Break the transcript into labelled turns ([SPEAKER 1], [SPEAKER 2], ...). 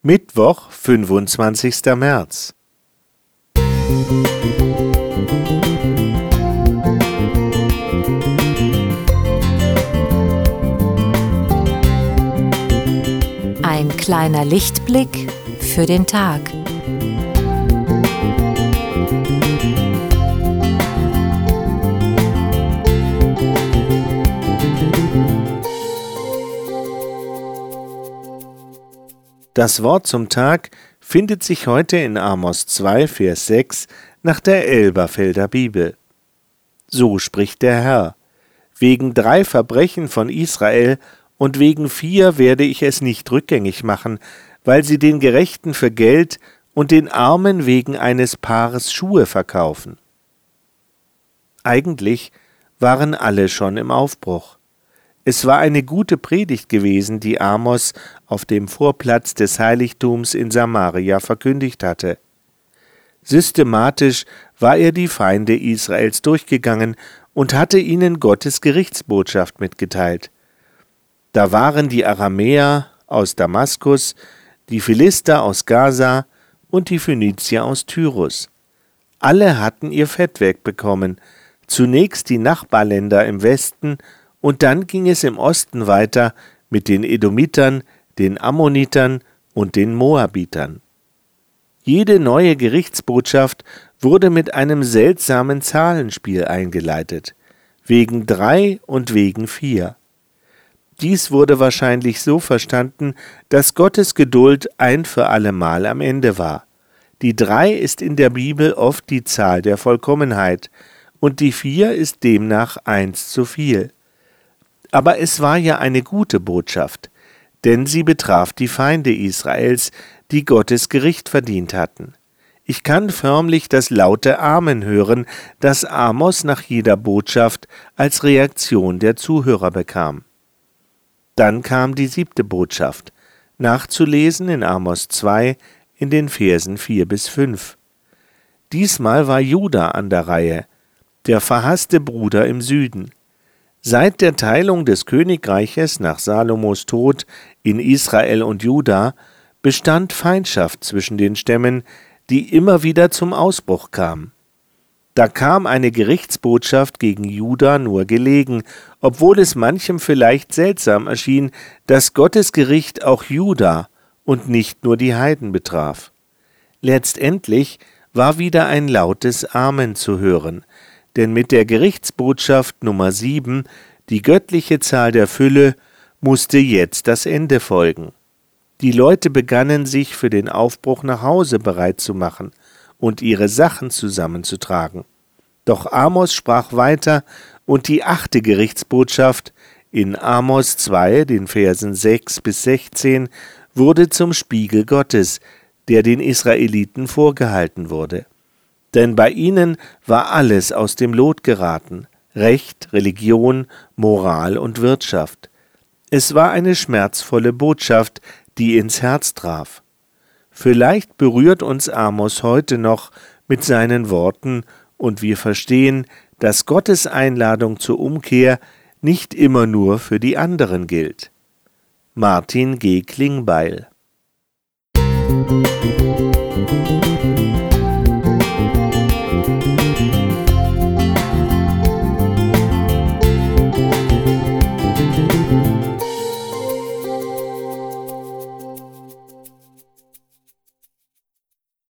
[SPEAKER 1] Mittwoch, 25. März.
[SPEAKER 2] Ein kleiner Lichtblick für den Tag.
[SPEAKER 1] Das Wort zum Tag findet sich heute in Amos 2, Vers 6 nach der Elberfelder Bibel. So spricht der Herr: Wegen 3 Verbrechen von Israel und wegen 4 werde ich es nicht rückgängig machen, weil sie den Gerechten für Geld und den Armen wegen eines Paares Schuhe verkaufen. Eigentlich waren alle schon im Aufbruch. Es war eine gute Predigt gewesen, die Amos auf dem Vorplatz des Heiligtums in Samaria verkündigt hatte. Systematisch war er die Feinde Israels durchgegangen und hatte ihnen Gottes Gerichtsbotschaft mitgeteilt. Da waren die Aramäer aus Damaskus, die Philister aus Gaza und die Phönizier aus Tyrus. Alle hatten ihr Fett wegbekommen, zunächst die Nachbarländer im Westen, und dann ging es im Osten weiter mit den Edomitern, den Ammonitern und den Moabitern. Jede neue Gerichtsbotschaft wurde mit einem seltsamen Zahlenspiel eingeleitet, wegen 3 und wegen 4. Dies wurde wahrscheinlich so verstanden, dass Gottes Geduld ein für allemal am Ende war. Die 3 ist in der Bibel oft die Zahl der Vollkommenheit und die 4 ist demnach 1 zu viel. Aber es war ja eine gute Botschaft, denn sie betraf die Feinde Israels, die Gottes Gericht verdient hatten. Ich kann förmlich das laute Amen hören, das Amos nach jeder Botschaft als Reaktion der Zuhörer bekam. Dann kam die 7. Botschaft, nachzulesen in Amos 2 in den Versen 4 bis 5. Diesmal war Juda an der Reihe, der verhasste Bruder im Süden. Seit der Teilung des Königreiches nach Salomos Tod in Israel und Juda bestand Feindschaft zwischen den Stämmen, die immer wieder zum Ausbruch kam. Da kam eine Gerichtsbotschaft gegen Juda nur gelegen, obwohl es manchem vielleicht seltsam erschien, dass Gottes Gericht auch Juda und nicht nur die Heiden betraf. Letztendlich war wieder ein lautes Amen zu hören, denn mit der Gerichtsbotschaft Nummer 7, die göttliche Zahl der Fülle, musste jetzt das Ende folgen. Die Leute begannen sich für den Aufbruch nach Hause bereit zu machen und ihre Sachen zusammenzutragen. Doch Amos sprach weiter und die 8. Gerichtsbotschaft in Amos 2, den Versen 6 bis 16, wurde zum Spiegel Gottes, der den Israeliten vorgehalten wurde. Denn bei ihnen war alles aus dem Lot geraten: Recht, Religion, Moral und Wirtschaft. Es war eine schmerzvolle Botschaft, die ins Herz traf. Vielleicht berührt uns Amos heute noch mit seinen Worten und wir verstehen, dass Gottes Einladung zur Umkehr nicht immer nur für die anderen gilt. Martin G. Klingbeil.